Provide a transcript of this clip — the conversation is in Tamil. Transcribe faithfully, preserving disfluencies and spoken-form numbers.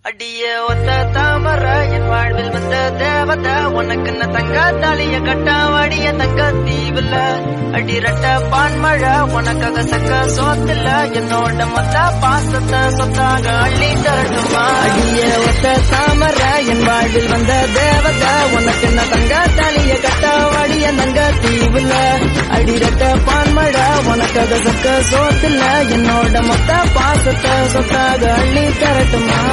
அடிய ஒத்த தாமர என் வாழ்வில் வந்த தேவத உனக்கு என்ன தங்க தாலிய கட்டாவாடிய தங்க தீவுல அடி ரட்ட பான்மழை உனக்காக சக்க சோத்துல என்னோட மொத்த பாசத்தை சொத்தாக அள்ளி தரட்டுமா அடிய ஒத்த தாமர என் வாழ்வில் வந்த தேவத உனக்கு என்ன தங்க தாலிய கட்டாவாடிய தங்க தீவுல அடி ரட்ட பான்மழை உனக்காக சக்க சோத்துல என்னோட மொத்த பாசத்தை சொத்தாக அள்ளி தரட்டுமா